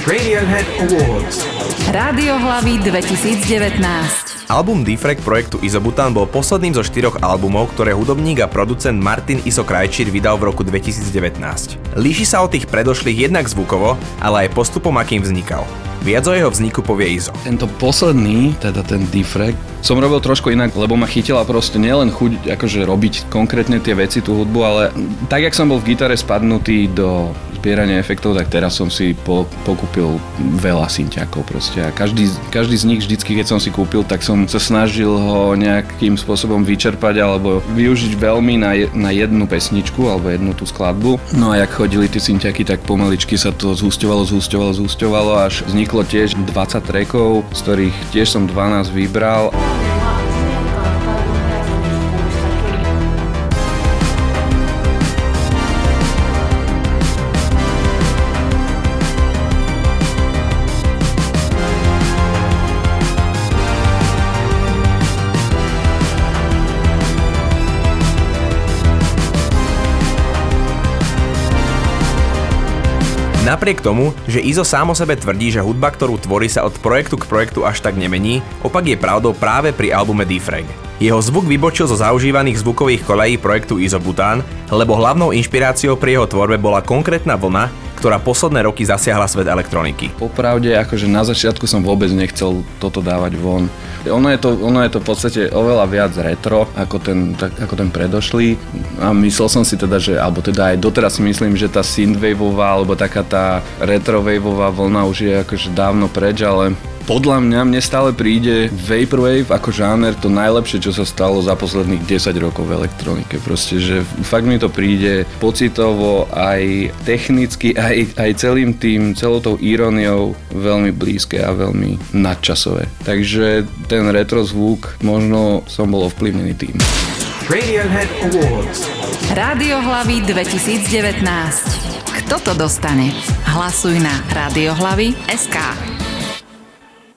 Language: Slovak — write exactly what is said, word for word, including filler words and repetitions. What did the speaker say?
Radiohead Awards. Rádiohlavy dvetisícdevätnásť. Album Defrag projektu Izobutan bol posledným zo štyroch albumov, ktoré hudobník a producent Martin Iso Krajčír vydal v roku dvetisícdevätnásť. Líši sa od tých predošlých jednak zvukovo, ale aj postupom, akým vznikal. Viac o jeho vzniku povie Izo. Tento posledný, teda ten Defrag, som robil trošku inak, lebo ma chytila proste nielen chuť akože robiť konkrétne tie veci, tú hudbu, ale tak, jak som bol v gitare spadnutý do zbierania efektov, tak teraz som si po, pokúpil veľa synťákov proste a každý, každý z nich vždycky, keď som si kúpil, tak som sa snažil ho nejakým spôsobom vyčerpať alebo využiť veľmi na, je, na jednu pesničku alebo jednu tú skladbu. No a jak chodili tie synťáky, tak pomaličky sa to zhusťovalo, zhusťovalo, zhusťovalo, až vzniklo tiež dvadsať trackov, z ktorých tiež som dvanásť vybral. Napriek tomu, že Izo sám o sebe tvrdí, že hudba, ktorú tvorí, sa od projektu k projektu až tak nemení, opak je pravdou práve pri albume Defrag. Jeho zvuk vybočil zo zaužívaných zvukových koľají projektu Izobutan, lebo hlavnou inšpiráciou pri jeho tvorbe bola konkrétna vlna, ktorá posledné roky zasiahla svet elektroniky. Popravde, akože na začiatku som vôbec nechcel toto dávať von. Ono je to, ono je to v podstate oveľa viac retro ako ten, tak, ako ten predošlý a myslel som si teda, že, alebo teda aj doteraz si myslím, že tá synthwaveová alebo taká tá retrowaveová vlna už je akože dávno preč, ale podľa mňa mne stále príde Vaporwave ako žáner to najlepšie, čo sa stalo za posledných desať rokov v elektronike. Proste, že fakt mi to príde pocitovo, aj technicky, aj, aj celým tým, celou tou iróniou veľmi blízke a veľmi nadčasové. Takže ten retro zvuk, možno som bol ovplyvnený tým. Radiohead Awards. Rádiohlavy dvetisícdevätnásť. Kto to dostane? Hlasuj na rádiohlavy bodka es ká.